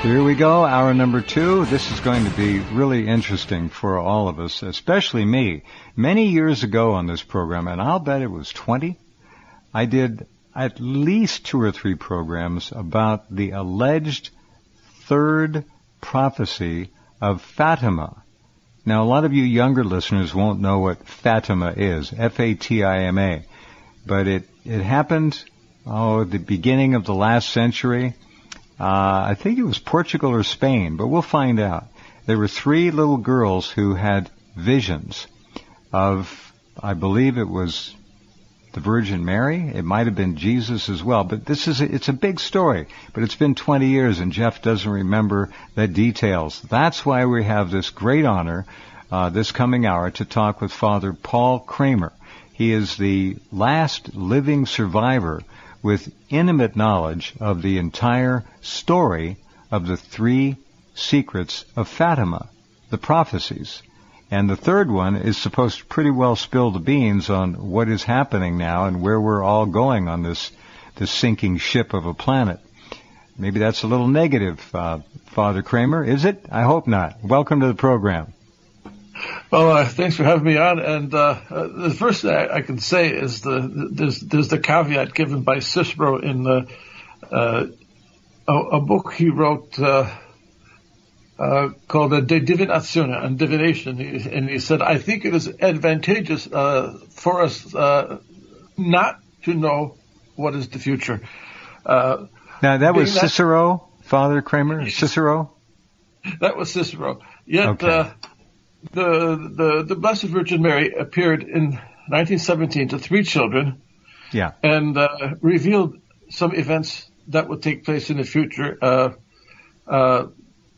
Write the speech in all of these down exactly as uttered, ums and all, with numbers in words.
Here we go, hour number two. This is going to be really interesting for all of us, especially me. Many years ago on this program, and I'll bet it was twenty, I did at least two or three programs about the alleged third prophecy of Fatima. Now, a lot of you younger listeners won't know what Fatima is, F A T I M A, but it, it happened, oh, at the beginning of the last century. Uh, I think it was Portugal or Spain, but we'll find out. There were three little girls who had visions of, I believe it was the Virgin Mary. It might have been Jesus as well, but this is, a, it's a big story, but it's been twenty years and Jeff doesn't remember the details. That's why we have this great honor, uh, this coming hour to talk with Father Paul Kramer. He is the last living survivor with intimate knowledge of the entire story of the three secrets of Fatima, the prophecies. And the third one is supposed to pretty well spill the beans on what is happening now and where we're all going on this, this sinking ship of a planet. Maybe that's a little negative, uh, Father Kramer. Is it? I hope not. Welcome to the program. Well, uh, thanks for having me on. And uh, uh, the first thing I, I can say is the there's, there's the caveat given by Cicero in the, uh, a, a book he wrote uh, uh, called De Divinatione, on divination. He, and he said, I think it is advantageous uh, for us uh, not to know what is the future. Uh, now, that was Cicero, that, Father Kramer? Cicero? That was Cicero. Yet... Okay. Uh, The, the the Blessed Virgin Mary appeared in nineteen seventeen to three children, yeah, and uh, revealed some events that would take place in the future. Uh, uh,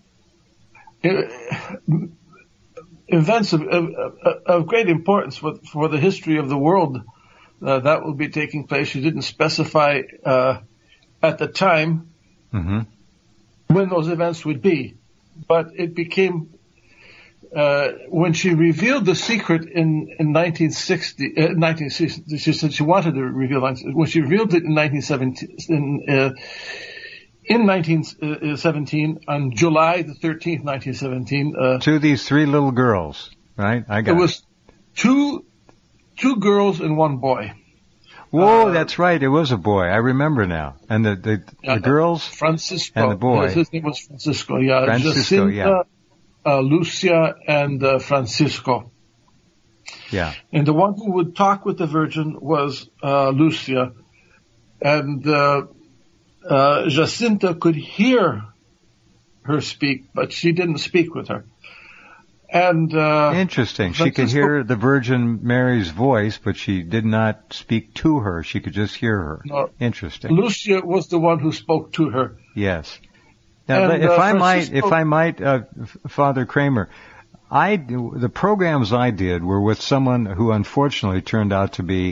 events of, of, of great importance for, for the history of the world uh, that will be taking place. She didn't specify uh, at the time mm-hmm. when those events would be, but it became. Uh, when she revealed the secret in, in nineteen sixty, uh, nineteen sixty, she said she wanted to reveal it. When she revealed it in nineteen seventeen, in, uh, in nineteen seventeen, on July the thirteenth, nineteen seventeen, uh, to these three little girls, right? I got it. It was two, two girls and one boy. Whoa, uh, that's right. It was a boy. I remember now. And the, the, uh, the girls? Francisco. And the boy. Yes, his name was Francisco, yeah. Francisco, Jacinta, yeah. Uh, Lucia and uh, Francisco. Yeah. And the one who would talk with the Virgin was uh, Lucia. And uh, uh, Jacinta could hear her speak, but she didn't speak with her. And uh, Interesting. Francisco, she could hear the Virgin Mary's voice, but she did not speak to her. She could just hear her. No, Interesting. Lucia was the one who spoke to her. Yes. Now, And, if, uh, I might, Francisco, if I might, uh, Father Kramer, I, the programs I did were with someone who unfortunately turned out to be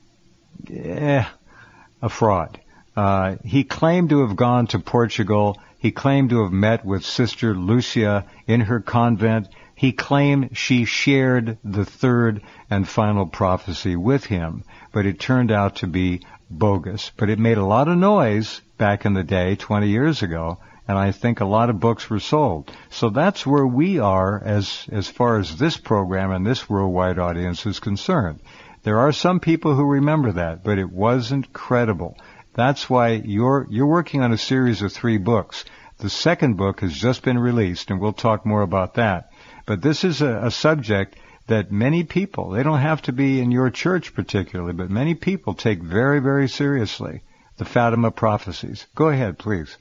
eh, a fraud. Uh, he claimed to have gone to Portugal. He claimed to have met with Sister Lucia in her convent. He claimed she shared the third and final prophecy with him, but it turned out to be bogus. But it made a lot of noise back in the day, twenty years ago. And I think a lot of books were sold. So that's where we are as as far as this program and this worldwide audience is concerned. There are some people who remember that, but it wasn't credible. That's why you're you're working on a series of three books. The second book has just been released, and we'll talk more about that. But this is a, a subject that many people, they don't have to be in your church particularly, but many people take very, very seriously. The Fatima prophecies. Go ahead, please.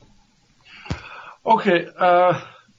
Okay, uh,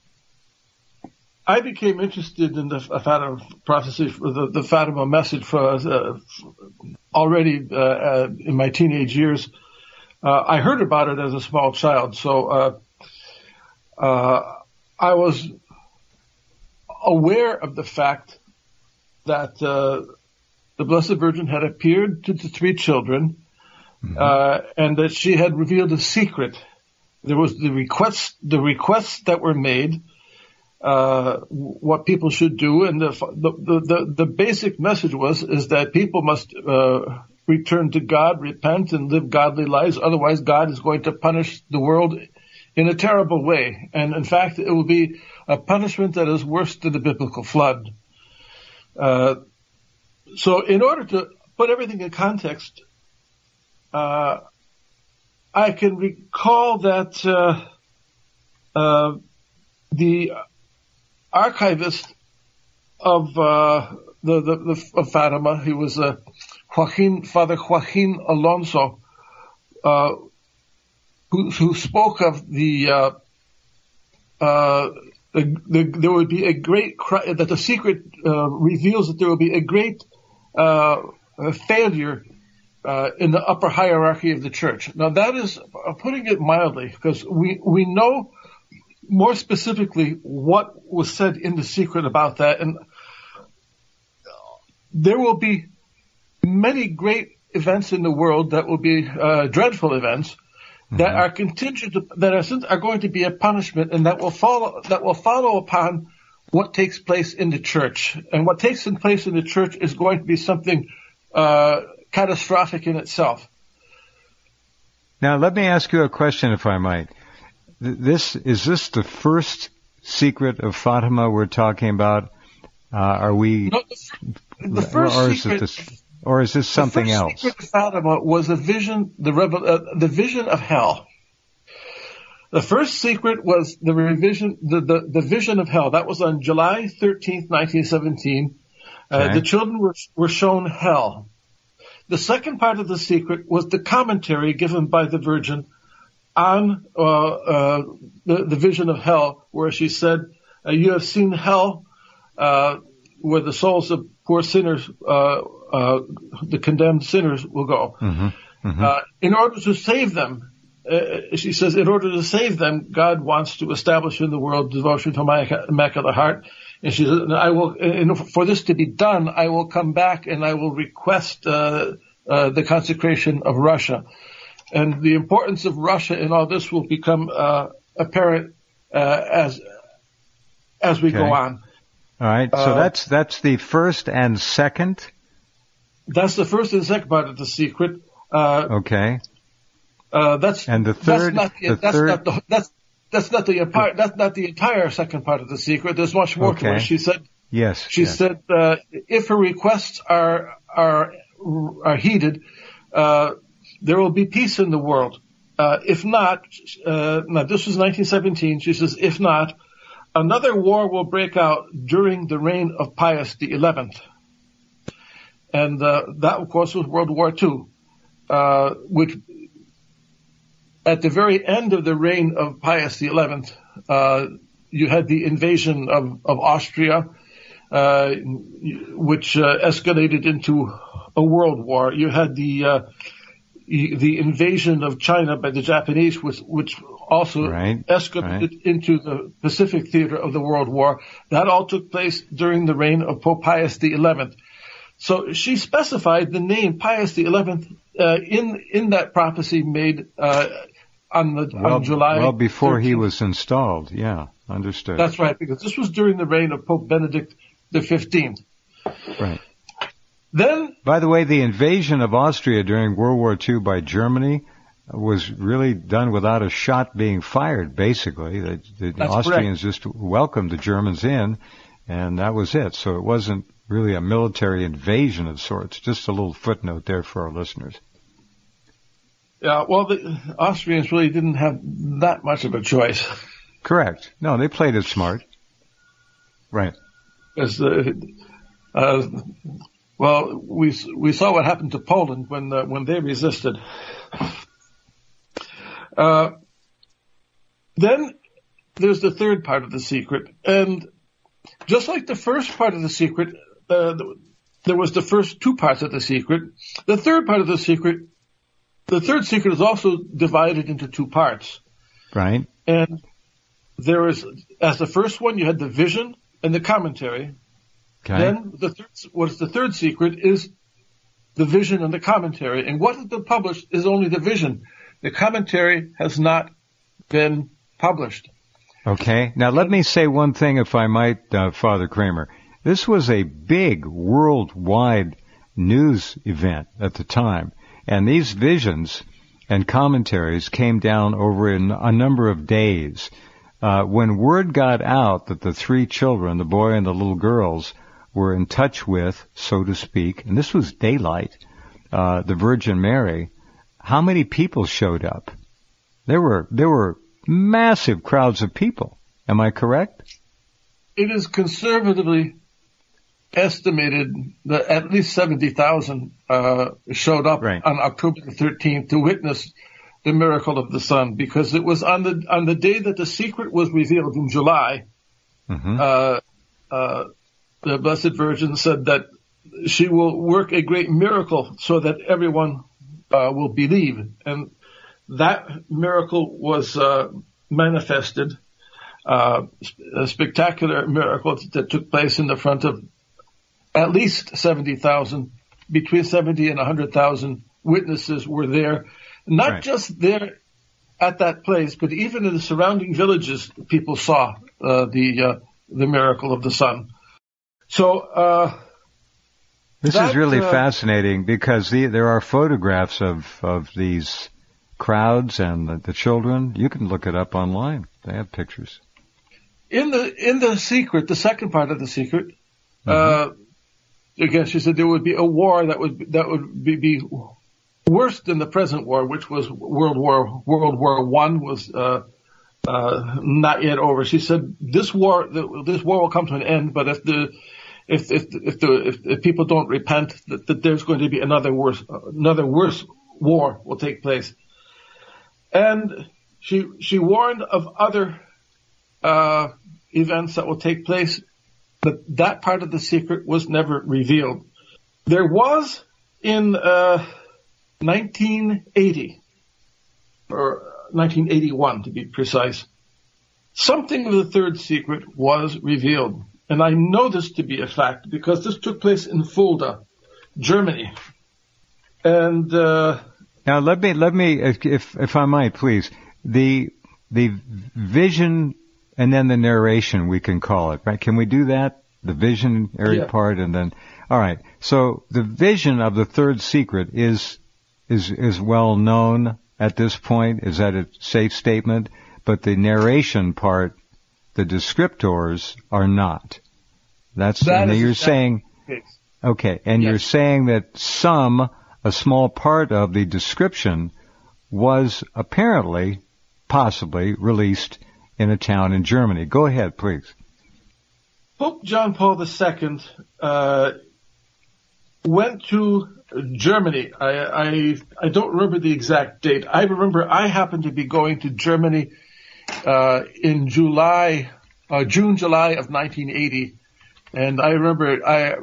I became interested in the Fatima prophecy, the, the Fatima message for uh, already uh, uh, in my teenage years. Uh, I heard about it as a small child, so uh, uh, I was aware of the fact that uh, the Blessed Virgin had appeared to the three children, mm-hmm. uh, and that she had revealed a secret. There was the requests, the requests that were made, uh, what people should do, and the the the, the basic message was is that people must uh, return to God, repent, and live godly lives. Otherwise, God is going to punish the world in a terrible way. And in fact, it will be a punishment that is worse than the biblical flood. Uh, so in order to put everything in context, uh, I can recall that uh, uh, the archivist of uh, the, the, the of Fatima, he was uh, Joaquin, Father Joaquin Alonso, uh, who, who spoke of the, uh, uh, the, the there would be a great that the secret uh, reveals that there will be a great uh, failure uh, in the upper hierarchy of the church. Now that is uh, putting it mildly, because we we know more specifically what was said in the secret about that, and there will be many great events in the world that will be uh, dreadful events mm-hmm. that are contingent, that are, are going to be a punishment, and that will follow that will follow upon what takes place in the church. And what takes place in the church is going to be something uh, catastrophic in itself. Now, let me ask you a question, if I might. This is this the first secret of Fatima we're talking about? Uh, are we? No, the, the first or is secret, it this, or is this something the first else? Secret of Fatima was a vision, the revel, uh, the vision of hell. The first secret was the revision, the, the, the vision of hell. That was on July thirteenth, nineteen seventeen. Uh, okay. The children were were shown hell. The second part of the secret was the commentary given by the Virgin on uh, uh, the, the vision of hell, where she said, uh, "You have seen hell." Uh, where the souls of poor sinners, uh, uh, the condemned sinners will go. Mm-hmm. Mm-hmm. Uh, in order to save them, uh, she says, in order to save them, God wants to establish in the world devotion to my Immaculate Heart. And she says, I will, in, for this to be done, I will come back and I will request, uh, uh, the consecration of Russia. And the importance of Russia in all this will become, uh, apparent, uh, as, as we okay. go on. All right, so uh, that's that's the first and second. That's the first and second part of the secret. Uh, okay. Uh, that's and the third. That's not the, the that's third. Not the, that's that's not the entire. That's not the entire second part of the secret. There's much more okay. to it. She said. Yes. She yes. said uh, if her requests are are are heeded, uh, there will be peace in the world. Uh, if not, uh, now this was nineteen seventeen. She says, if not, another war will break out during the reign of Pius the eleventh. And uh, that, of course, was World War Two, uh, which at the very end of the reign of Pius the eleventh, uh, you had the invasion of, of Austria, uh, which uh, escalated into a world war. You had the uh, the invasion of China by the Japanese, which, which also right, escalated right. into the Pacific theater of the World War. That all took place during the reign of Pope Pius the eleventh. So she specified the name Pius the eleventh uh, in in that prophecy made uh, on the well, on July. Well, before thirteenth. He was installed, yeah, understood. That's right, because this was during the reign of Pope Benedict the fifteenth. Right. Then, by the way, the invasion of Austria during World War Two by Germany was really done without a shot being fired, basically. The, the Austrians correct. just welcomed the Germans in, and that was it. So it wasn't really a military invasion of sorts. Just a little footnote there for our listeners. Yeah, well, the Austrians really didn't have that much of a choice. Correct. No, they played it smart. Right. Because, uh, uh, well, we we saw what happened to Poland when uh, when they resisted. Uh, then there's the third part of the secret, and just like the first part of the secret, uh, there was the first two parts of the secret. The third part of the secret, the third secret is also divided into two parts. Right. And there is, as the first one, you had the vision and the commentary. Okay. Then the third, what's the third secret is the vision and the commentary. And what has been published is only the vision. The commentary has not been published. Okay. Now let me say one thing, if I might, uh, Father Kramer. This was a big worldwide news event at the time. And these visions and commentaries came down over in a number of days. Uh, when word got out that the three children, the boy and the little girls, were in touch with, so to speak, and this was daylight, uh, the Virgin Mary, how many people showed up? There were, there were massive crowds of people. Am I correct? It is conservatively estimated that at least seventy thousand uh, showed up right. on October thirteenth to witness the miracle of the sun, because it was on the on the day that the secret was revealed in July. Mm-hmm. Uh, uh, the Blessed Virgin said that she will work a great miracle so that everyone uh, will believe, and that miracle was uh, manifested. Uh, a spectacular miracle that took place in the front of at least seventy thousand, between seventy and one hundred thousand witnesses were there. Not right. just there at that place, but even in the surrounding villages, people saw uh, the uh, the miracle of the sun. So uh, this that, is really uh, fascinating, because the, there are photographs of, of these crowds and the, the children. You can look it up online. They have pictures. In the in the secret, the second part of the secret, mm-hmm. uh, again, she said there would be a war that would that would be, be worse than the present war, which was World War World War One was uh, uh, not yet over. She said this war this war will come to an end, but if the if if if the if, if people don't repent, that, that there's going to be another worse another worse war will take place. And she she warned of other uh, events that will take place, but that part of the secret was never revealed. There was in uh, nineteen eighty, or nineteen eighty-one to be precise, something of the third secret was revealed. And I know this to be a fact because this took place in Fulda, Germany. And uh, now let me let me if if I might please, the the vision and then the narration, we can call it, right? Can we do that? The visionary yeah. part, and then all right. So the vision of the third secret is is is well known at this point. Is that a safe statement? But the narration part, the descriptors are not. That's that and you're saying case. Okay, and yes. you're saying that some a small part of the description was apparently, possibly released in a town in Germany. Go ahead, please. Pope John Paul the Second uh, went to Germany. I, I I don't remember the exact date. I remember I happened to be going to Germany uh, in July, uh, June, July of nineteen eighty, and I remember I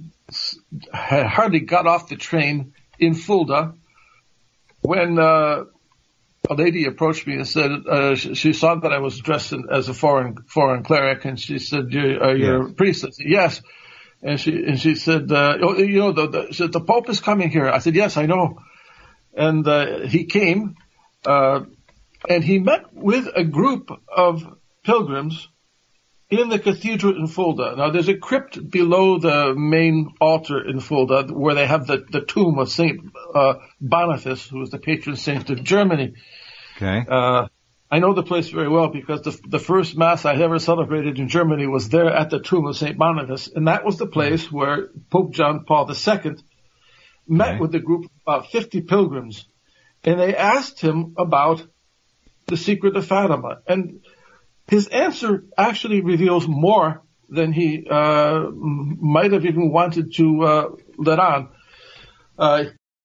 had hardly got off the train in Fulda when uh, a lady approached me and said uh, she, she saw that I was dressed in, as a foreign foreign cleric, and she said, "You're, uh, you're yes. a priest." I said, "Yes." And she and she said, uh, oh, "You know, the, the, said, the Pope is coming here." I said, "Yes, I know." And uh, he came, uh, and he met with a group of pilgrims in the cathedral in Fulda. Now, there's a crypt below the main altar in Fulda where they have the, the tomb of Saint uh, Boniface, who was the patron saint of Germany. Okay. Uh, I know the place very well because the, the first Mass I ever celebrated in Germany was there at the tomb of Saint Boniface, and that was the place where Pope John Paul the Second met okay. with a group of about fifty pilgrims, and they asked him about the secret of Fatima. And his answer actually reveals more than he uh, might have even wanted to uh, let on. Uh,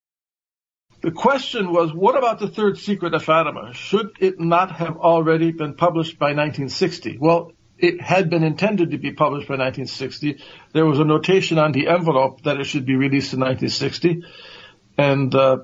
the question was, what about the third secret of Fatima? Should it not have already been published by nineteen sixty? Well, it had been intended to be published by nineteen sixty. There was a notation on the envelope that it should be released in nineteen sixty. And uh,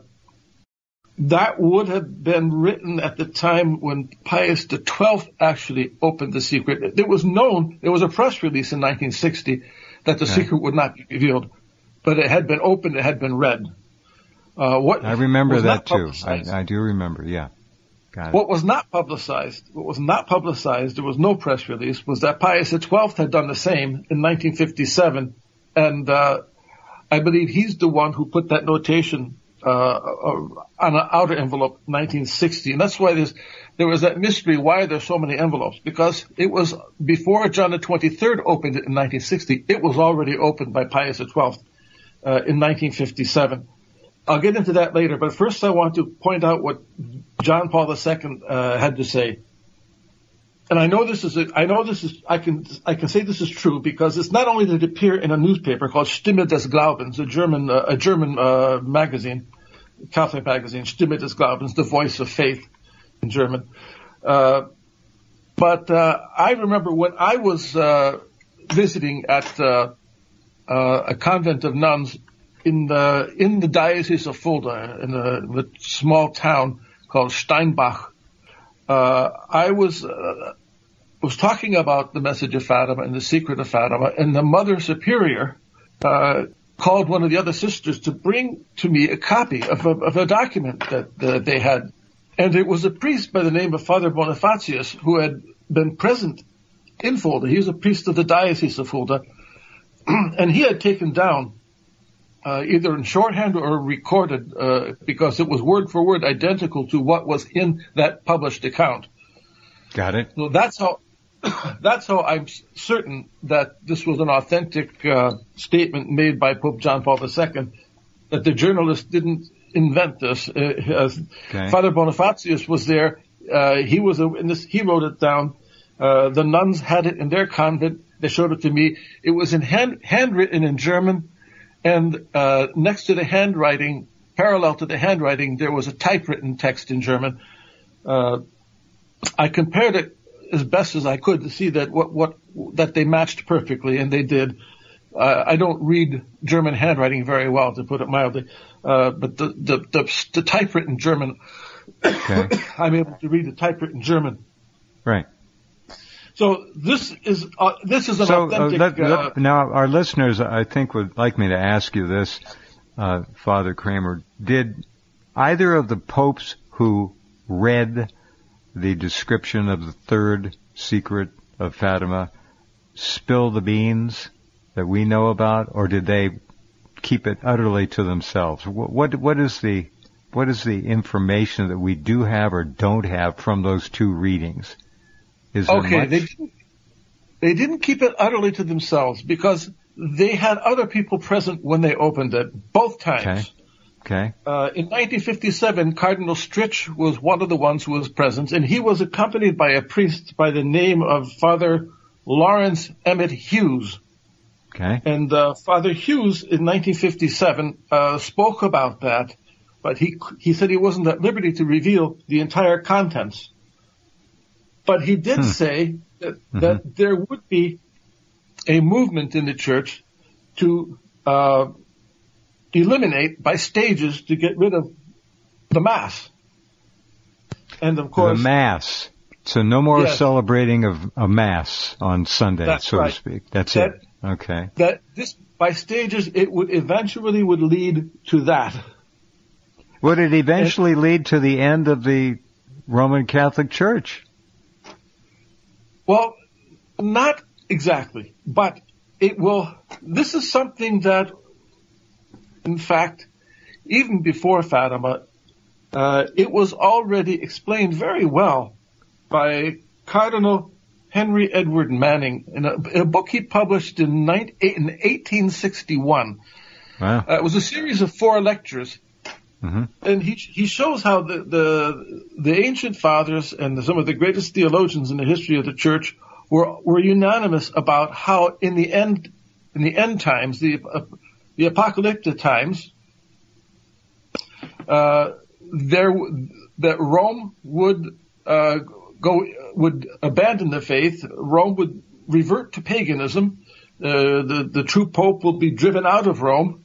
that would have been written at the time when Pius the Twelfth actually opened the secret. It was known, there was a press release in nineteen sixty that the okay. secret would not be revealed, but it had been opened, it had been read. Uh, what I remember that too. I, I do remember, yeah. Got it. What was not publicized, what was not publicized, there was no press release, was that Pius the Twelfth had done the same in nineteen fifty-seven, and uh, I believe he's the one who put that notation uh, on an outer envelope, nineteen sixty. And that's why there's, there was that mystery, why are there so many envelopes? Because it was before John the twenty-third opened it in nineteen sixty. It was already opened by Pius the twelfth uh, in nineteen fifty-seven. I'll get into that later, but first I want to point out what John Paul the Second uh, had to say. And I know this is, a, I know this is, I can, I can say this is true because it's not only did it appear in a newspaper called Stimme des Glaubens, a German, uh, a German uh, magazine, Catholic magazine, Stimme des Glaubens, the voice of faith in German. Uh, but uh, I remember when I was uh, visiting at uh, uh, a convent of nuns in the in the diocese of Fulda, in a, in a small town called Steinbach. Uh, I was uh, was talking about the message of Fatima and the secret of Fatima, and the Mother Superior uh, called one of the other sisters to bring to me a copy of a, of a document that uh, they had. And it was a priest by the name of Father Bonifatius who had been present in Fulda. He was a priest of the Diocese of Fulda, and he had taken down Uh, either in shorthand or recorded, uh, because it was word for word identical to what was in that published account. Got it. So that's how, that's how I'm certain that this was an authentic uh, statement made by Pope John Paul the Second, that the journalist didn't invent this. Uh, as okay. Father Bonifatius was there. Uh, he was a witness. He wrote it down. Uh, the nuns had it in their convent. They showed it to me. It was in hand, handwritten in German. And uh, next to the handwriting, parallel to the handwriting, there was a typewritten text in German. Uh, I compared it as best as I could to see that what, what that they matched perfectly, and they did. Uh, I don't read German handwriting very well, to put it mildly, uh, but the the, the, the typewritten German, okay. I'm able to read the typewritten German. Right. So this is uh, this is an so, authentic. Uh, let, uh, let, now, our listeners, I think, would like me to ask you this, uh, Father Kramer. Did either of the popes who read the description of the third secret of Fatima spill the beans that we know about, or did they keep it utterly to themselves? What what, what is the what is the information that we do have or don't have from those two readings? Is there okay, much? they didn't, they didn't keep it utterly to themselves because they had other people present when they opened it, both times. Okay. Okay. Uh, in nineteen fifty-seven, Cardinal Stritch was one of the ones who was present, and he was accompanied by a priest by the name of Father Lawrence Emmett Hughes. Okay. And uh, Father Hughes in nineteen fifty-seven uh, spoke about that, but he he said he wasn't at liberty to reveal the entire contents. But he did hmm. say that, mm-hmm. that there would be a movement in the church to uh, eliminate by stages to get rid of the Mass. And of course... The Mass. So no more yes. celebrating of a Mass on Sunday, That's so right. to speak. That's that, it. Okay. That this, by stages, it would eventually would lead to that. Would it eventually and, lead to the end of the Roman Catholic Church? Well, not exactly, but it will, this is something that, in fact, even before Fatima, uh, it was already explained very well by Cardinal Henry Edward Manning in a, in a book he published in, nineteen, in eighteen sixty-one. Wow. Uh, it was a series of four lectures. Mm-hmm. And he he shows how the, the the ancient fathers and the, some of the greatest theologians in the history of the church were were unanimous about how in the end in the end times the uh, the apocalyptic times uh, there that Rome would uh, go would abandon the faith. Rome would revert to paganism. Uh, the the true pope will be driven out of Rome.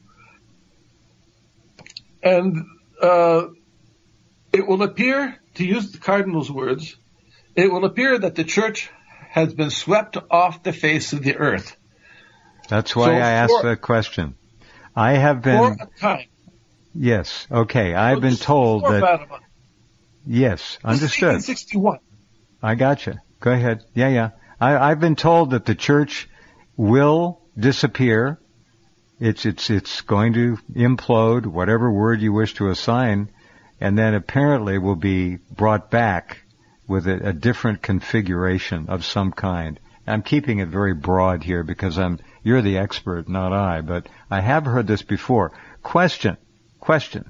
And uh, it will appear, to use the Cardinal's words, it will appear that the church has been swept off the face of the earth. That's why so I asked that question. I have been... For a time. Yes, okay. I've so been told that... Fatima. Yes, understood. eighteen sixty-one. I gotcha. Go ahead. Yeah, yeah. I, I've been told that the church will disappear it's it's it's going to implode, whatever word you wish to assign, and then apparently will be brought back with a, a different configuration of some kind. I'm keeping it very broad here because I'm you're the expert, not I, but I have heard this before. Question, question.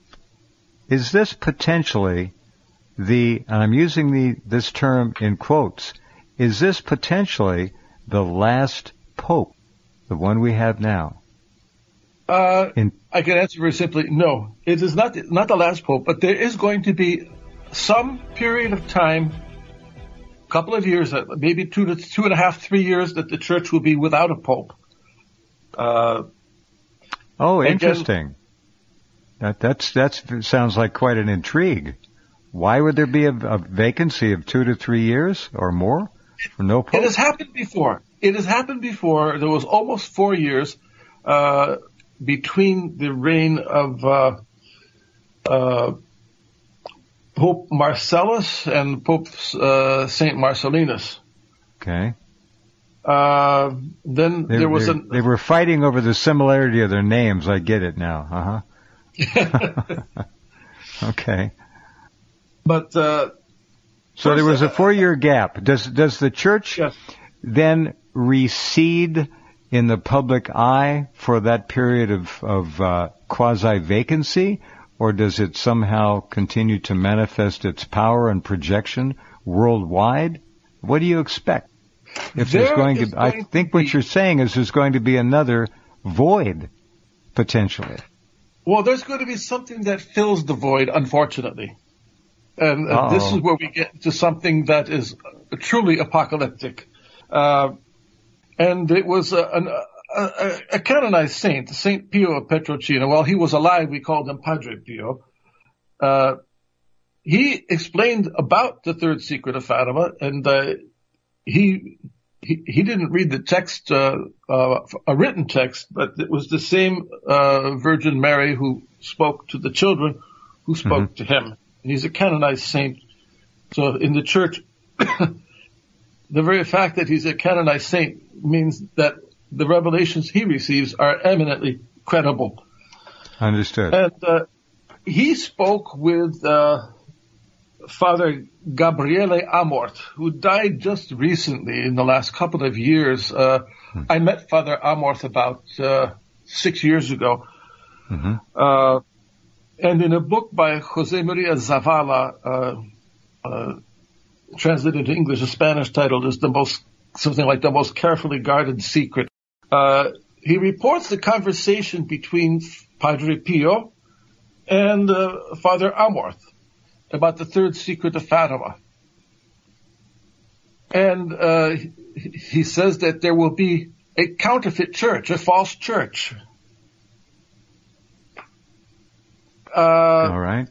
Is this potentially the, and I'm using the this term in quotes, is this potentially the last pope, the one we have now? Uh, in, I can answer very simply, no. It is not not the last pope, but there is going to be some period of time, a couple of years, maybe two to two and a half, three years, that the church will be without a pope. Uh, oh, interesting. Then, that that's that's sounds like quite an intrigue. Why would there be a, a vacancy of two to three years or more for no pope? It has happened before. It has happened before. There was almost four years uh, between the reign of uh, uh, Pope Marcellus and Pope uh, Saint Marcellinus. Okay. Uh, then they, there was they, a... They were fighting over the similarity of their names. I get it now. Uh-huh. Okay. But... Uh, so there was a four-year gap. Does does the church yes. then recede in the public eye for that period of, of uh, quasi-vacancy, or does it somehow continue to manifest its power and projection worldwide? What do you expect? If there there's going to, going I think to what be, you're saying is there's going to be another void, potentially. Well, there's going to be something that fills the void, unfortunately. And uh, this is where we get to something that is truly apocalyptic. Uh, and it was a, an, a, a canonized saint, Saint Pio of Petrocina. While he was alive, we called him Padre Pio. Uh, he explained about the third secret of Fatima, and uh, he, he he didn't read the text, uh, uh, a written text, but it was the same uh, Virgin Mary who spoke to the children who spoke mm-hmm. to him. He's a canonized saint. So in the church, the very fact that he's a canonized saint means that the revelations he receives are eminently credible. Understood. And uh, he spoke with uh, Father Gabriele Amort, who died just recently in the last couple of years. Uh, hmm. I met Father Amort about uh, six years ago. Mm-hmm. Uh, And in a book by Jose Maria Zavala, uh, uh, translated into English, a Spanish title is the most, something like the most carefully guarded secret. Uh, he reports the conversation between Padre Pio and uh, Father Amorth about the third secret of Fatima. And uh, he says that there will be a counterfeit church, a false church. Uh, All right.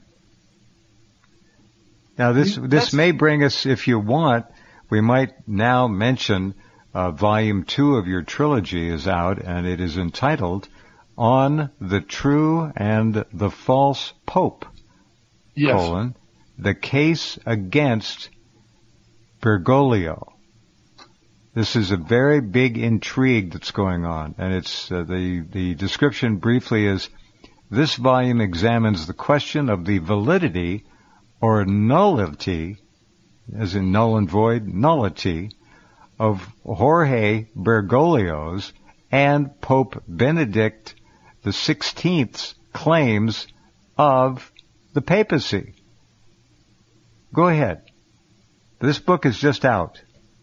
Now this this may bring us, if you want, we might now mention uh, volume two of your trilogy is out, and it is entitled "On the True and the False Pope: yes. colon, the Case Against Bergoglio." This is a very big intrigue that's going on, and it's uh, the the description briefly is. This volume examines the question of the validity or nullity, as in null and void, nullity, of Jorge Bergoglio's and Pope Benedict the sixteenth's claims of the papacy. Go ahead. This book is just out.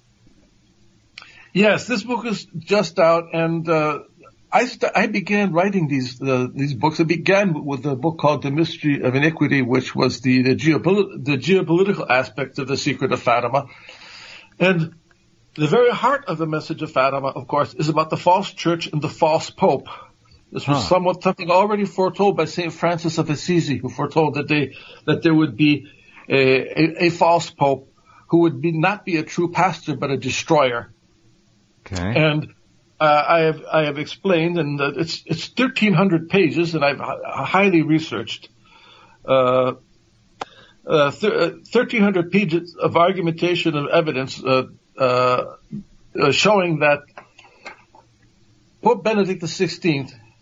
Yes, this book is just out, and uh, I st- I began writing these uh, these books. It began with a book called The Mystery of Iniquity, which was the the, geopol- the geopolitical aspect of the Secret of Fatima. And the very heart of the message of Fatima, of course, is about the false church and the false pope. This was huh. somewhat something already foretold by Saint Francis of Assisi, who foretold that they that there would be a, a, a false pope who would be not be a true pastor but a destroyer. Okay. And Uh, I have I have explained, and uh, it's it's thirteen hundred pages, and I've h- highly researched. Uh, uh, th- thirteen hundred pages of argumentation and evidence uh, uh, uh, showing that Pope Benedict the sixteenth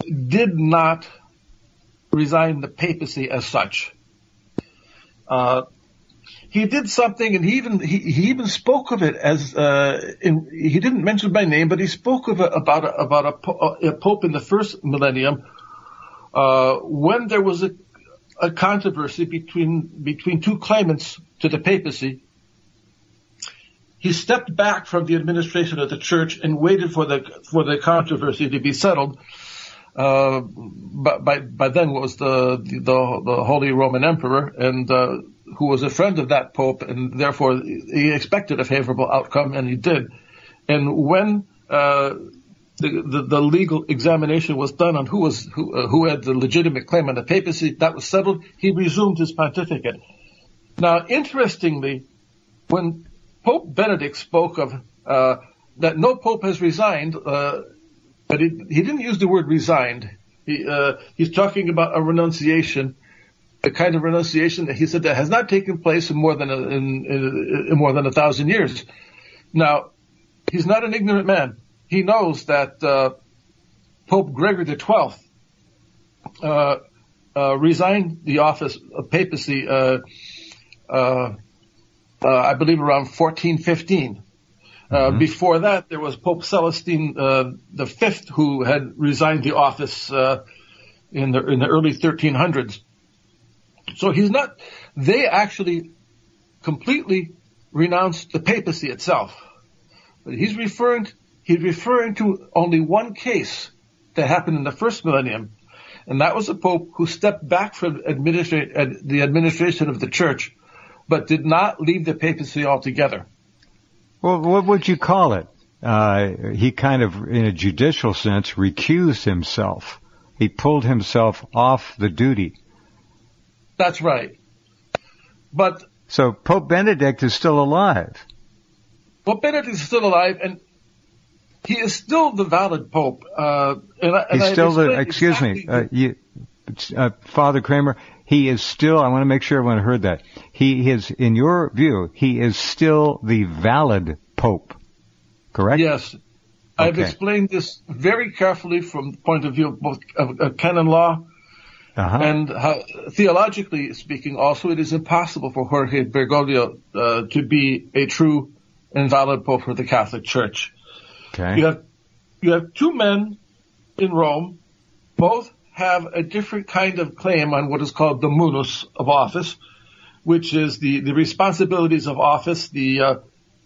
did not resign the papacy as such. Uh, he did something, and he even he, he even spoke of it as uh, in, he didn't mention by name, but he spoke of it about a, about a, a pope in the first millennium uh, when there was a, a controversy between between two claimants to the papacy. He stepped back from the administration of the church and waited for the for the controversy to be settled. Uh, by, by by then was the the, the Holy Roman Emperor, and uh, who was a friend of that pope, and therefore he expected a favorable outcome, and he did. And when uh, the, the the legal examination was done on who was who uh, who had the legitimate claim on the papacy, that was settled. He resumed his pontificate. Now, interestingly, when Pope Benedict spoke of uh, that no pope has resigned, uh, but he, he didn't use the word resigned. He, uh, he's talking about a renunciation, a kind of renunciation that he said that has not taken place in more than a, in, in, in more than a thousand years. Now, he's not an ignorant man. He knows that uh, Pope Gregory the twelfth uh, uh, resigned the office of papacy. Uh, uh, Uh, I believe around fourteen fifteen. Uh, mm-hmm. Before that, there was Pope Celestine uh, the fifth, who had resigned the office uh, in the in the early thirteen hundreds. So he's not. They actually completely renounced the papacy itself. But he's referring. He's referring to only one case that happened in the first millennium, and that was a pope who stepped back from administra- uh, the administration of the church, but did not leave the papacy altogether. Well, what would you call it? Uh, he kind of, in a judicial sense, recused himself. He pulled himself off the duty. That's right. But so Pope Benedict is still alive. Pope Benedict is still alive, and he is still the valid pope. Uh, and I, and He's still the. Excuse exactly me, uh, you, uh, Father Kramer. He is still, I want to make sure everyone heard that. He is, in your view, he is still the valid Pope, correct? Yes. Okay. I've explained this very carefully from the point of view of both of, of canon law uh-huh. and how, theologically speaking, also it is impossible for Jorge Bergoglio uh, to be a true and valid Pope for the Catholic Church. Okay. You have, you have two men in Rome, both have a different kind of claim on what is called the munus of office, which is the, the responsibilities of office, the uh,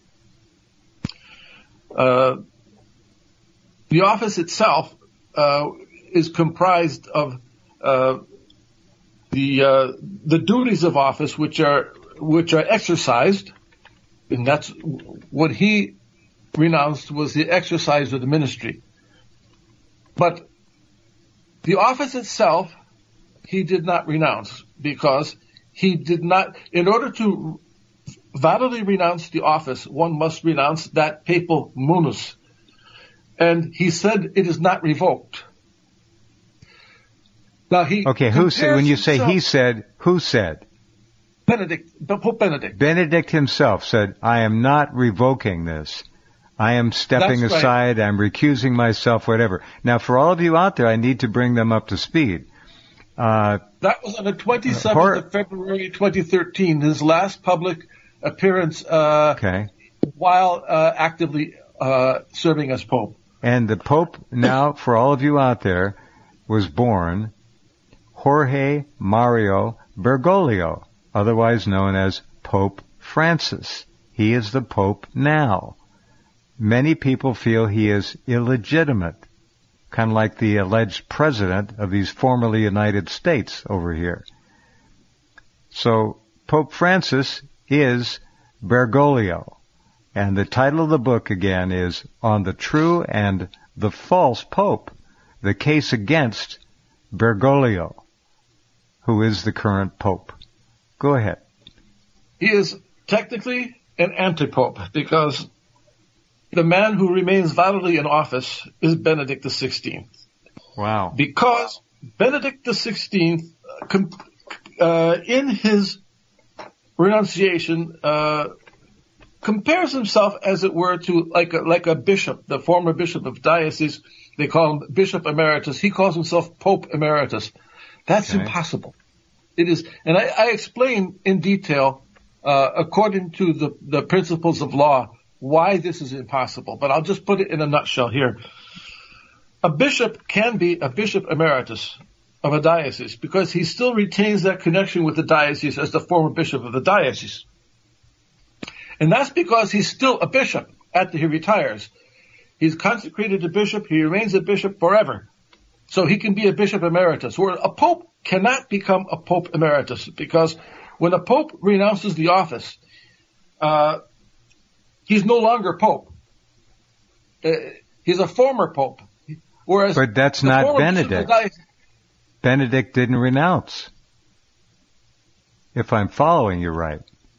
uh, the office itself uh, is comprised of uh, the uh, the duties of office, which are which are exercised, and that's what he renounced was the exercise of the ministry, but the office itself, he did not renounce because he did not, in order to validly renounce the office, one must renounce that papal munus. And he said it is not revoked. Now he Okay, who said, when you say he said, who said? Benedict, Pope Benedict. Benedict himself said, I am not revoking this. I am stepping That's aside, right. I'm recusing myself, whatever. Now, for all of you out there, I need to bring them up to speed. Uh, that was on the twenty-seventh Hor- of February twenty thirteen, his last public appearance uh, okay. while uh, actively uh, serving as Pope. And the Pope, now, for all of you out there, was born Jorge Mario Bergoglio, otherwise known as Pope Francis. He is the Pope now. Many people feel he is illegitimate, kind of like the alleged president of these formerly United States over here. So Pope Francis is Bergoglio, and the title of the book again is On the True and the False Pope, the case against Bergoglio, who is the current Pope. Go ahead. He is technically an anti-pope because the man who remains validly in office is Benedict the sixteenth. Wow. Because Benedict the sixteenth, uh, in his renunciation, uh, compares himself, as it were, to like a, like a bishop, the former bishop of diocese, They call him Bishop Emeritus. He calls himself Pope Emeritus. That's okay. impossible. It is, and I, I explain in detail, uh, according to the, the principles of law, why this is impossible. But I'll just put it in a nutshell here. A bishop can be a bishop emeritus of a diocese because he still retains that connection with the diocese as the former bishop of the diocese. And that's because he's still a bishop after he retires. He's consecrated a bishop. He remains a bishop forever. So he can be a bishop emeritus. Where a pope cannot become a pope emeritus because when a pope renounces the office, uh, he's no longer pope. Uh, he's a former pope. Whereas but that's not Benedict. Benedict didn't renounce. If I'm following you right.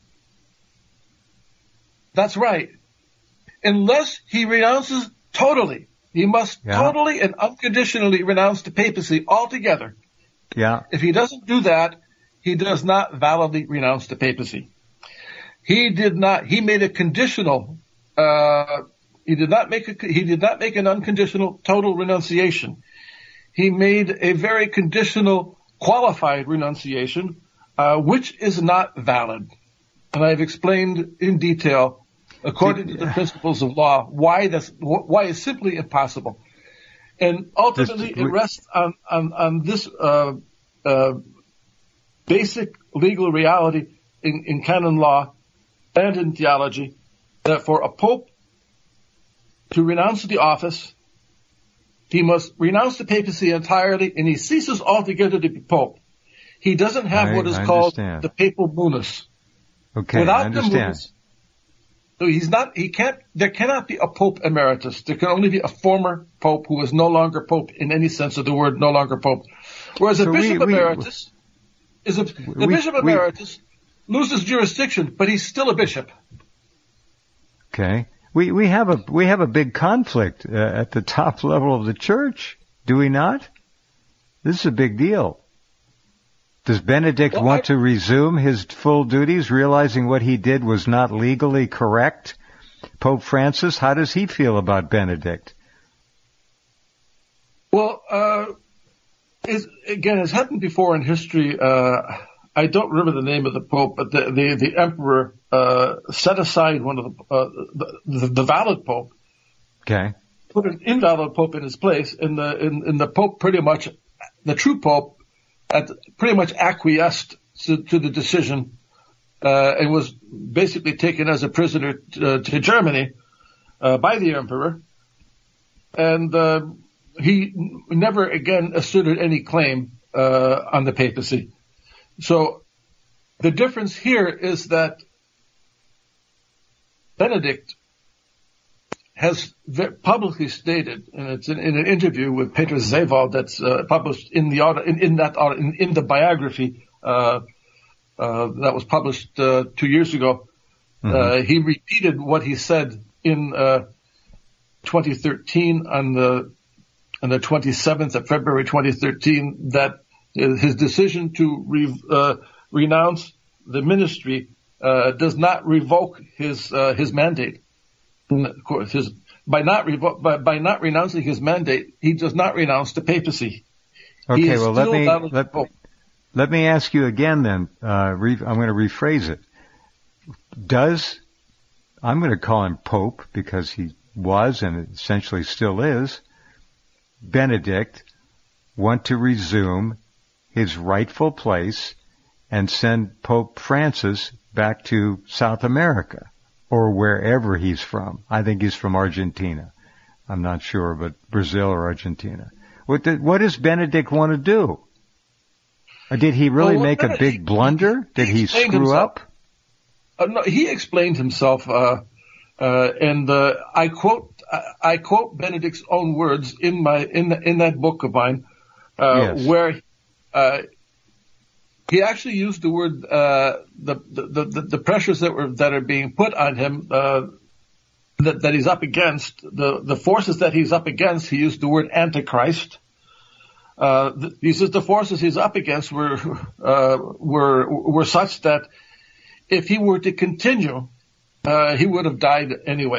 That's right. Unless he renounces totally. He must yeah. totally and unconditionally renounce the papacy altogether. Yeah. If he doesn't do that, he does not validly renounce the papacy. He did not, he made a conditional, uh, he did not make a, he did not make an unconditional total renunciation. He made a very conditional qualified renunciation, uh, which is not valid. And I've explained in detail, according to the principles of law, why that's, why it's simply impossible. And ultimately it rests on, on, on this, uh, uh, basic legal reality in, in canon law and in theology that for a pope to renounce the office, he must renounce the papacy entirely and he ceases altogether to be pope. He doesn't have I, what is I called understand. the papal munus. Okay, Without I understand. the munus, so he's not, he can't, there cannot be a pope emeritus. There can only be a former pope who is no longer pope in any sense of the word, no longer pope. Whereas so a bishop we, we, emeritus is a, the we, bishop we, emeritus loses jurisdiction, but he's still a bishop. Okay. We, we have a, we have a big conflict uh, at the top level of the church. Do we not? This is a big deal. Does Benedict well, want I, to resume his full duties, realizing what he did was not legally correct? Pope Francis, how does he feel about Benedict? Well, uh, it's, again, it's happened before in history. Uh, I don't remember the name of the Pope, but the, the, the Emperor uh, set aside one of the, uh, the, the, the valid Pope. Okay. Put an invalid Pope in his place, and the, and, and the Pope pretty much, the true Pope, at, pretty much acquiesced to, to the decision, uh, and was basically taken as a prisoner to, uh, to Germany, uh, by the Emperor. And, uh, he never again asserted any claim, uh, on the papacy. So the difference here is that Benedict has publicly stated, and it's in, in an interview with Peter Zewald that's uh, published in the in, in that in, in the biography uh, uh, that was published uh, two years ago. Mm-hmm. Uh, he repeated what he said in uh, twenty thirteen on the on the twenty-seventh of February twenty thirteen that his decision to re, uh, renounce the ministry uh, does not revoke his uh, his mandate. Of course, his, by not revo- by, by not renouncing his mandate, he does not renounce the papacy. Okay, well let me let, let me ask you again. Then uh, re- I'm going to rephrase it. Does I'm going to call him Pope because he was and essentially still is. Benedict want to resume his rightful place and send Pope Francis back to South America? Or wherever he's from. I think he's from Argentina. I'm not sure, but Brazil or Argentina. What, did, what does Benedict want to do? Or did he really well, make Benedict, a big blunder? Did he, he screw himself. up? Uh, no, he explained himself, uh, uh, and uh, I quote I quote Benedict's own words in my in the, in that book of mine, uh, yes. where uh, he actually used the word uh, the, the the the pressures that were that are being put on him uh, that that he's up against the the forces that he's up against. He used the word Antichrist. Uh, the, he says the forces he's up against were uh, were were such that if he were to continue, uh, he would have died anyways.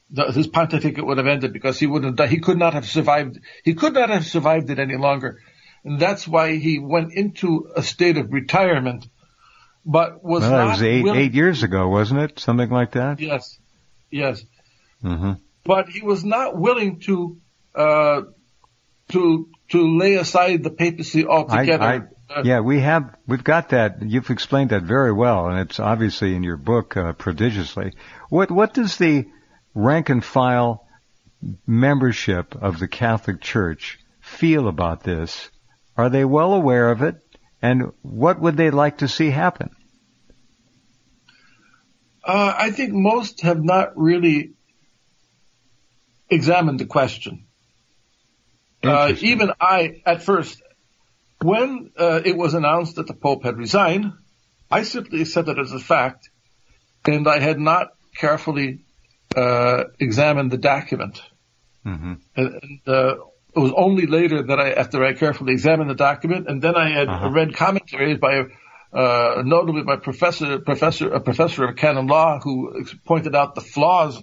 the, his pontificate would have ended because he would have died. He could not have survived. He could not have survived it any longer. And that's why he went into a state of retirement, but was well, not that was eight, willing. eight years ago, wasn't it? Something like that? Yes. Yes. Mm-hmm. But he was not willing to, uh, to, to lay aside the papacy altogether. I, I, yeah, we have, we've got that. You've explained that very well, and it's obviously in your book, uh, prodigiously. What, what does the rank and file membership of the Catholic Church feel about this? Are they well aware of it? And what would they like to see happen? Uh, I think most have not really examined the question. Uh, even I, at first, when uh, it was announced that the Pope had resigned, I simply accepted it as a fact, and I had not carefully uh, examined the document. Mm-hmm. And, and uh, it was only later that I, after I carefully examined the document, and then I had uh-huh. read commentaries by, uh, notably by professor, professor, a professor of canon law who pointed out the flaws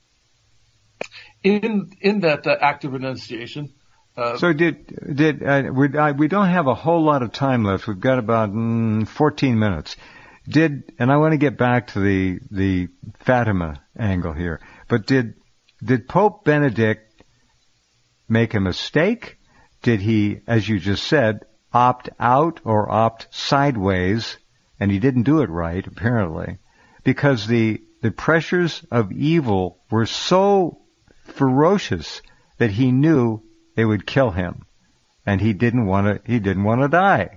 in in that uh, act of renunciation. Uh, so did did uh, we, I, we don't have a whole lot of time left. We've got about mm, fourteen minutes. Did and I want to get back to the the Fatima angle here. But did did Pope Benedict make a mistake? Did he, as you just said, opt out or opt sideways? And he didn't do it right, apparently, because the the pressures of evil were so ferocious that he knew they would kill him, and he didn't want to. He didn't want to die.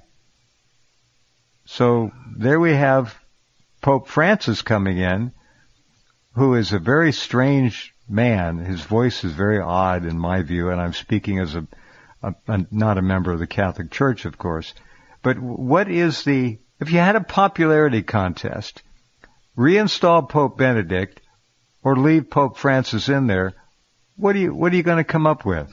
So there we have Pope Francis coming in, who is a very strange man. His voice is very odd in my view, and I'm speaking as a, a, a not a member of the Catholic Church, of course. But what is the? If you had a popularity contest, reinstall Pope Benedict or leave Pope Francis in there, what are you what are you going to come up with?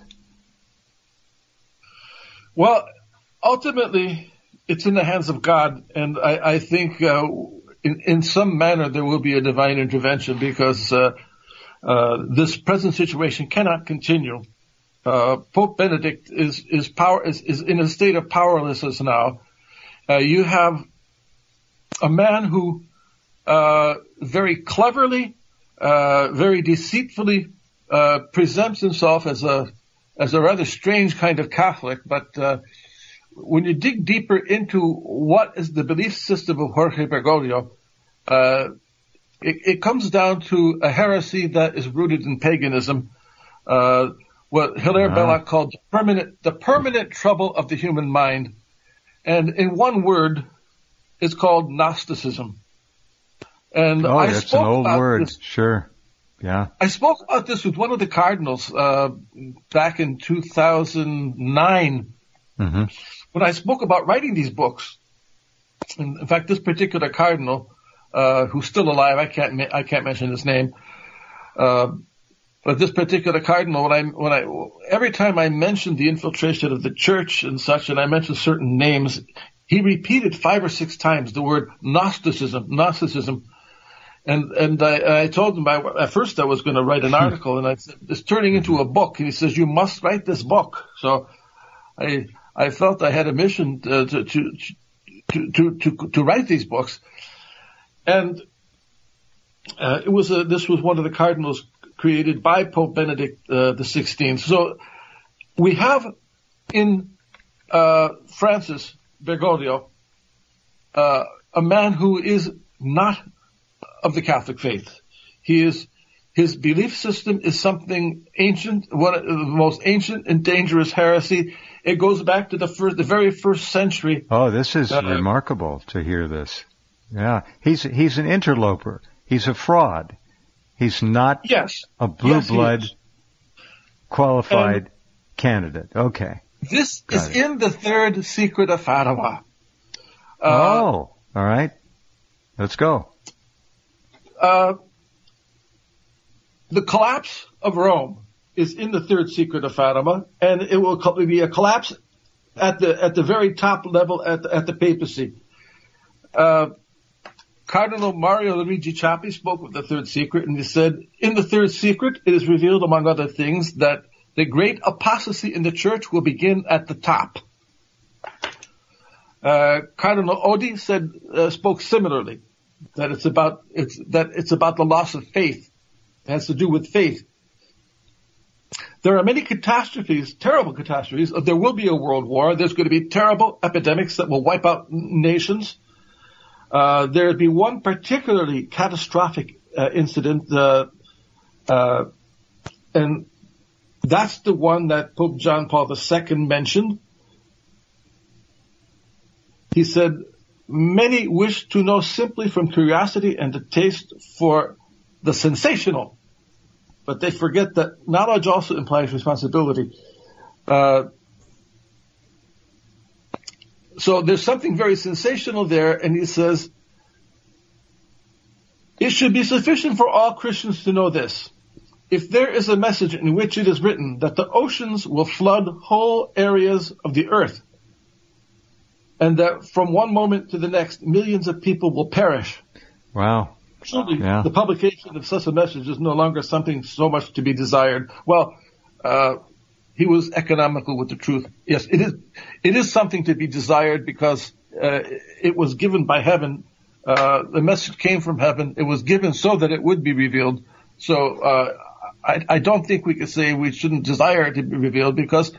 Well, ultimately, it's in the hands of God, and I, I think uh, in, in some manner there will be a divine intervention because uh, uh, this present situation cannot continue. Uh, Pope Benedict is is power is, is in a state of powerlessness now. Uh, you have a man who uh, very cleverly, uh, very deceitfully uh, presents himself as a as a rather strange kind of Catholic, but uh, when you dig deeper into what is the belief system of Jorge Bergoglio, uh, it, it comes down to a heresy that is rooted in paganism, uh, what Hilaire uh-huh. Belloc called the permanent, the permanent trouble of the human mind. And in one word, it's called Gnosticism. And oh, I that's spoke an old about word. this. Sure. Yeah. I spoke about this with one of the cardinals uh, back in two thousand nine. Mm-hmm. When I spoke about writing these books. In, in fact, this particular cardinal, uh, who's still alive, I can't ma- I can't mention his name, uh, but this particular cardinal, when I when I every time I mentioned the infiltration of the church and such, and I mentioned certain names, he repeated five or six times the word Gnosticism, Gnosticism. And, and I, I told him I, at first I was going to write an article, and I said, it's turning into a book. And he says, you must write this book. So I, I felt I had a mission to, to, to, to, to, to write these books. And, uh, it was a, this was one of the cardinals created by Pope Benedict, uh, the sixteenth. So we have in, uh, Francis Bergoglio, uh, a man who is not of the Catholic faith. He is, his belief system is something ancient, one of the most ancient and dangerous heresy. It goes back to the first, the very first century. Oh, this is uh, remarkable to hear this. Yeah. He's, he's an interloper. He's a fraud. He's not yes. a blue yes, blood qualified and candidate. Okay. This Got is it. in the third secret of Fatima. Uh, oh, all right. Let's go. Uh, the collapse of Rome is in the third secret of Fatima, and it will be a collapse at the at the very top level at the, at the papacy. Uh, Cardinal Mario Luigi Ciappi spoke of the third secret, and he said, in the third secret, it is revealed, among other things, that the great apostasy in the church will begin at the top. Uh, Cardinal Odi said, uh, spoke similarly, that it's about, it's, that it's about the loss of faith. It has to do with faith. There are many catastrophes, terrible catastrophes. There will be a world war. There's going to be terrible epidemics that will wipe out nations. Uh, there would be one particularly catastrophic uh, incident, uh, uh, and that's the one that Pope John Paul the Second mentioned. He said, many wish to know simply from curiosity and a taste for the sensational, but they forget that knowledge also implies responsibility. Uh, so there's something very sensational there, and he says, it should be sufficient for all Christians to know this. If there is a message in which it is written that the oceans will flood whole areas of the earth, and that from one moment to the next, millions of people will perish. Wow. Surely yeah. the publication of such a message is no longer something so much to be desired. Well, uh, he was economical with the truth. Yes, it is, it is something to be desired because, uh, it was given by heaven. Uh, the message came from heaven. It was given so that it would be revealed. So, uh, I, I don't think we could say we shouldn't desire it to be revealed, because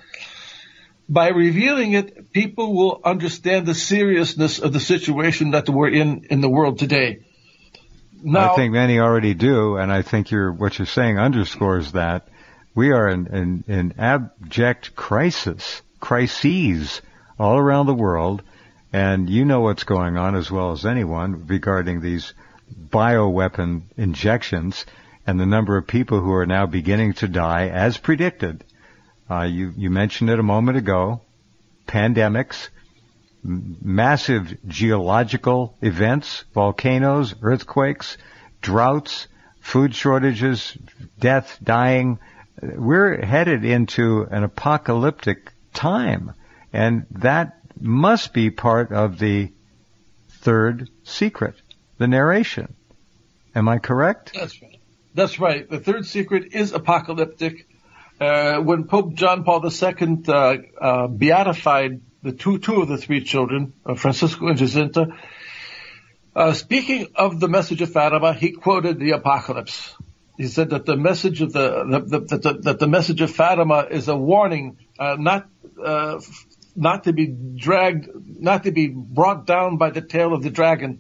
by revealing it, people will understand the seriousness of the situation that we're in in the world today. Now, I think many already do, and I think you're, what you're saying underscores that. We are in, in, in abject crisis, crises all around the world, and you know what's going on as well as anyone regarding these bioweapon injections and the number of people who are now beginning to die as predicted. Uh, you, you mentioned it a moment ago, pandemics, m- massive geological events, volcanoes, earthquakes, droughts, food shortages, death, dying. We're headed into an apocalyptic time, and that must be part of the third secret, the narration. Am I correct? That's right. That's right. The third secret is apocalyptic. Uh, when Pope John Paul the Second uh, uh, beatified the two two of the three children, uh, Francisco and Jacinta, uh, speaking of the message of Fatima, he quoted the Apocalypse. He said that the message of the, the, the, the, the that the message of Fatima is a warning, uh, not uh, not to be dragged, not to be brought down by the tail of the dragon.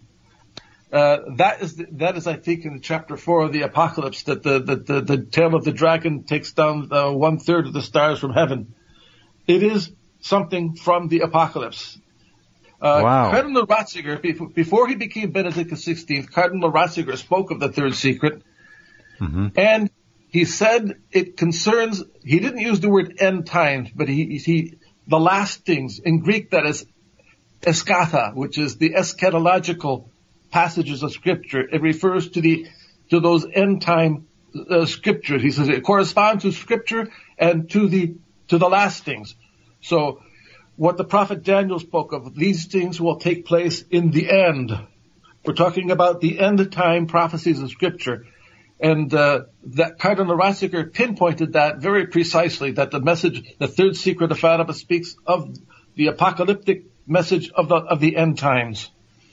Uh, that is, the, that is, I think, in chapter four of the Apocalypse, that the, the, the, the tail of the dragon takes down uh, one third of the stars from heaven. It is something from the Apocalypse. Uh, wow. Cardinal Ratzinger, before, before he became Benedict the sixteenth, Cardinal Ratzinger spoke of the third secret, mm-hmm. and he said it concerns, he didn't use the word end times, but he, he, the last things, in Greek that is eschatha, which is the eschatological passages of Scripture. It refers to the to those end time uh, scriptures. He says it corresponds to Scripture and to the to the last things. So, what the prophet Daniel spoke of, these things will take place in the end. We're talking about the end time prophecies of Scripture, and uh, that Cardinal Ratzinger pinpointed that very precisely. That the message, the third secret of Fatima, speaks of the apocalyptic message of the of the end times.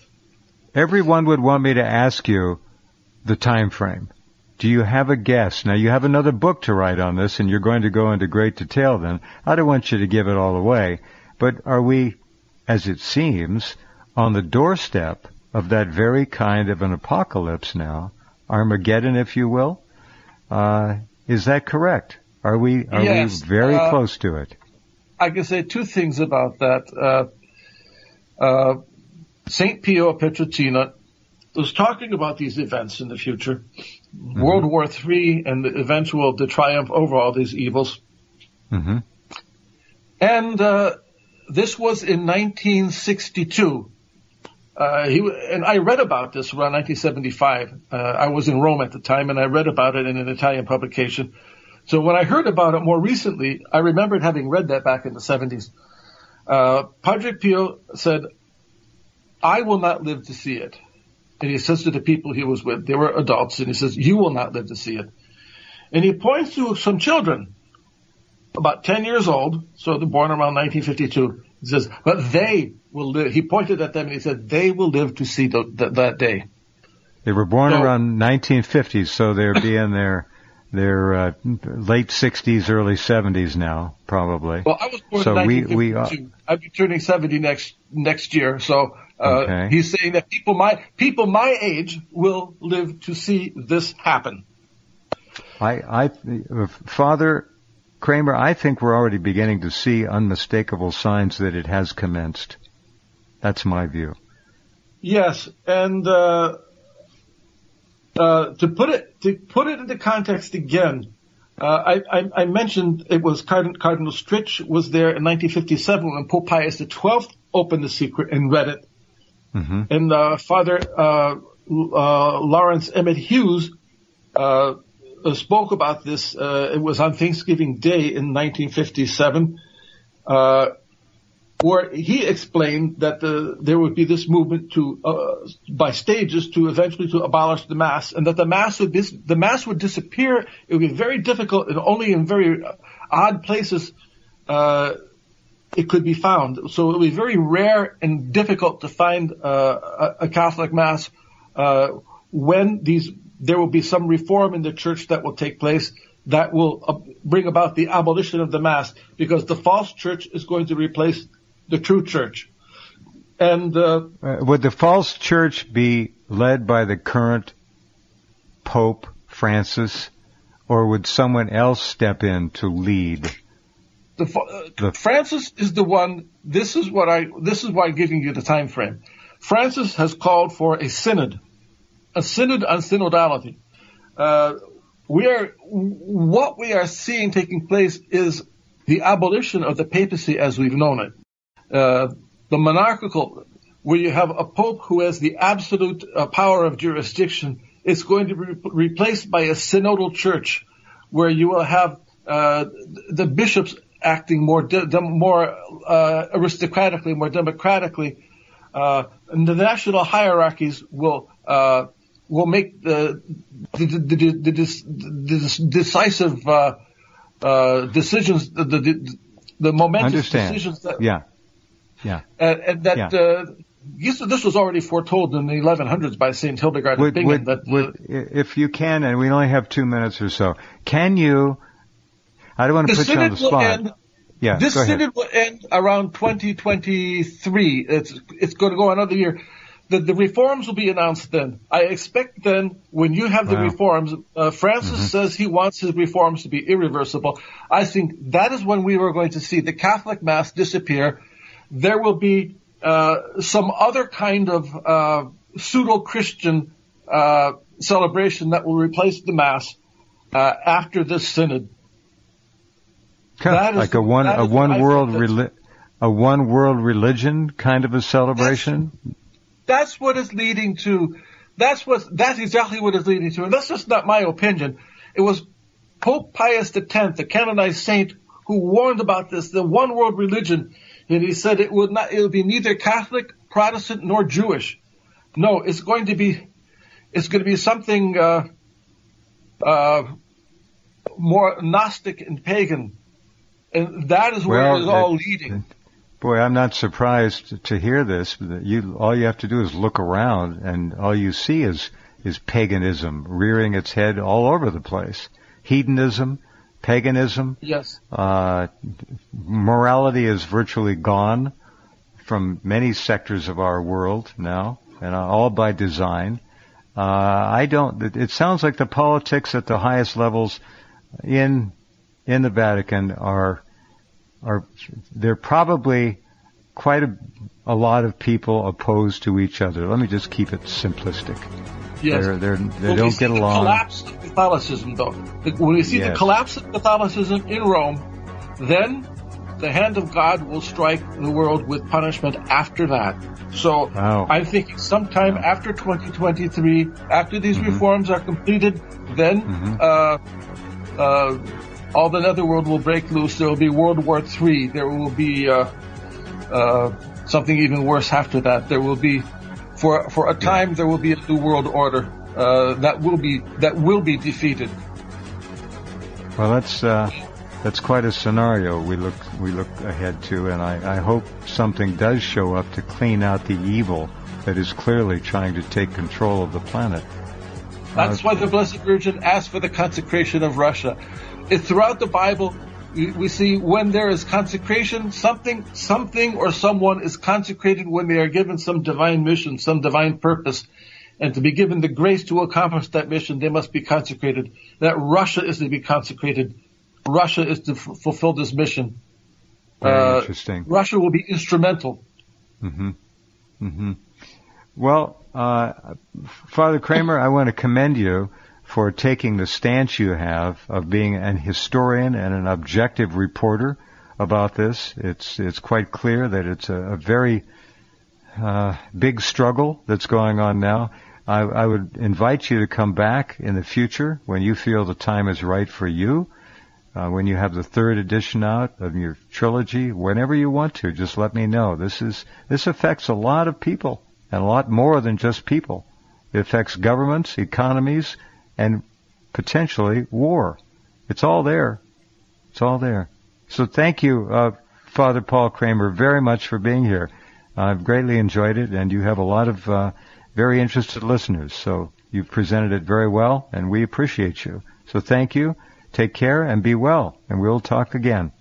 Everyone would want me to ask you the time frame. Do you have a guess? Now, you have another book to write on this, and you're going to go into great detail then. I don't want you to give it all away. But are we, as it seems, on the doorstep of that very kind of an apocalypse now? Armageddon, if you will? Uh, is that correct? Are we, are yes, we very uh, close to it? I can say two things about that. Uh, uh, Saint Pio Pietrelcina was talking about these events in the future, mm-hmm. World War Three and the eventual the triumph over all these evils. Mm-hmm. And uh, this was in nineteen sixty-two. Uh, he and I read about this around nineteen seventy-five. Uh, I was in Rome at the time, and I read about it in an Italian publication. So when I heard about it more recently, I remembered having read that back in the seventies. Uh, Padre Pio said, I will not live to see it. and he says to the people he was with, they were adults, and he says, you will not live to see it. And he points to some children, about ten years old, so they're born around nineteen fifty-two. He says, but they will live. He pointed at them and he said, they will live to see the, the, that day. They were born so, around nineteen fifty, so they'll be in their their uh, late sixties, early seventies now, probably. Well, I was born so in we, nineteen fifty-two. We, uh, I'll be turning seventy next next year. So uh, okay. He's saying that people my people my age will live to see this happen. I, I, Father Kramer, I think we're already beginning to see unmistakable signs that it has commenced. That's my view. Yes, and uh, uh, to put it to put it into context again, uh, I, I, I mentioned it was Cardinal, Cardinal Stritch was there in nineteen fifty-seven when Pope Pius the twelfth opened the secret and read it, mm-hmm. and uh, Father uh, uh, Lawrence Emmett Hughes uh, spoke about this. Uh, it was on Thanksgiving Day in nineteen fifty-seven. Uh, where he explained that the, there would be this movement to, uh, by stages to eventually to abolish the Mass, and that the Mass would dis- the Mass would disappear. It would be very difficult, and only in very odd places uh, it could be found. So it would be very rare and difficult to find uh, a, a Catholic Mass uh, when these there will be some reform in the Church that will take place that will uh, bring about the abolition of the Mass, because the false Church is going to replace the true Church. And uh, uh, would the false Church be led by the current Pope Francis, or would someone else step in to lead? The, uh, the Francis is the one. This is what I. This is why I'm giving you the time frame. Francis has called for a synod, a synod on synodality. Uh, we are what we are seeing taking place is the abolition of the papacy as we've known it. Uh, the monarchical, where you have a pope who has the absolute uh, power of jurisdiction, is going to be re- replaced by a synodal church, where you will have uh, the bishops acting more de- de- more uh, aristocratically, more democratically, uh, and the national hierarchies will uh, will make the the, the, the, the, the decisive uh, uh, decisions, the, the the momentous Understand. decisions that. Yeah. Yeah. And, and that, yeah. uh, this, this was already foretold in the eleven hundreds by Saint Hildegard would, of Bingen. Would, that, uh, would, if you can, and we only have two minutes or so, can you, I don't want to put you on the spot. End, yeah, this go synod ahead. will end around twenty twenty-three. It's, it's going to go another year. The, the reforms will be announced then. I expect then, when you have the wow. reforms, uh, Francis mm-hmm. says he wants his reforms to be irreversible. I think that is when we are going to see the Catholic Mass disappear. There will be uh, some other kind of uh, pseudo-Christian uh, celebration that will replace the Mass uh, after this synod. That like a one a one world reli- a one world religion kind of a celebration. That's, that's what it's leading to. That's what that's exactly what it's leading to, and that's just not my opinion. It was Pope Pius the tenth, the canonized saint, who warned about this, the one world religion. And he said it would not, it would be neither Catholic, Protestant, nor Jewish. No, it's going to be, it's going to be something, uh, uh, more Gnostic and pagan. And that is where well, it is all it, leading. Boy, I'm not surprised to hear this. You, all you have to do is look around, and all you see is, is paganism rearing its head all over the place. Hedonism. Paganism. Yes. Uh, morality is virtually gone from many sectors of our world now, and all by design. Uh, I don't, it, it sounds like the politics at the highest levels in, in the Vatican are, are, they're probably quite a, a lot of people opposed to each other. Let me just keep it simplistic. Yes. They're, they're, they well, don't get the along. Collapse of Catholicism, though. When we see yes. the collapse of Catholicism in Rome, then the hand of God will strike the world with punishment after that. So wow. I'm thinking sometime wow. after twenty twenty-three, after these mm-hmm. reforms are completed, then mm-hmm. uh, uh, all the netherworld will break loose. There will be World War Three. There will be uh, uh, something even worse after that. There will be For for a time, there will be a new world order uh, that will be that will be defeated. Well, that's uh, that's quite a scenario we look we look ahead to, and I, I hope something does show up to clean out the evil that is clearly trying to take control of the planet. That's uh, why the Blessed Virgin asked for the consecration of Russia. It's throughout the Bible. We see when there is consecration, something, something or someone is consecrated when they are given some divine mission, some divine purpose. And to be given the grace to accomplish that mission, they must be consecrated. That Russia is to be consecrated. Russia is to f- fulfill this mission. Very uh, interesting. Russia will be instrumental. Mm-hmm. Mm-hmm. Well, uh, Father Kramer, I want to commend you for taking the stance you have of being an historian and an objective reporter about this. It's it's quite clear that it's a, a very uh, big struggle that's going on now. I, I would invite you to come back in the future when you feel the time is right for you, uh, when you have the third edition out of your trilogy, whenever you want to. Just let me know. This is this affects a lot of people, and a lot more than just people. It affects governments, economies, and potentially war. It's all there. It's all there. So thank you, uh, Father Paul Kramer, very much for being here. I've greatly enjoyed it, and you have a lot of uh, very interested listeners. So you've presented it very well, and we appreciate you. So thank you. Take care and be well, and we'll talk again.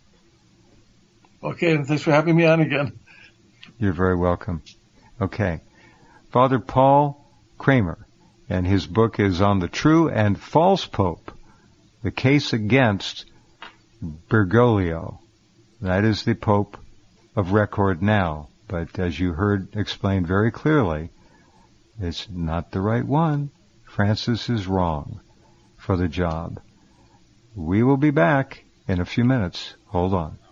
Okay, and thanks for having me on again. You're very welcome. Okay. Father Paul Kramer. And his book is on the true and false pope, the case against Bergoglio. That is the pope of record now. But as you heard explained very clearly, it's not the right one. Francis is wrong for the job. We will be back in a few minutes. Hold on.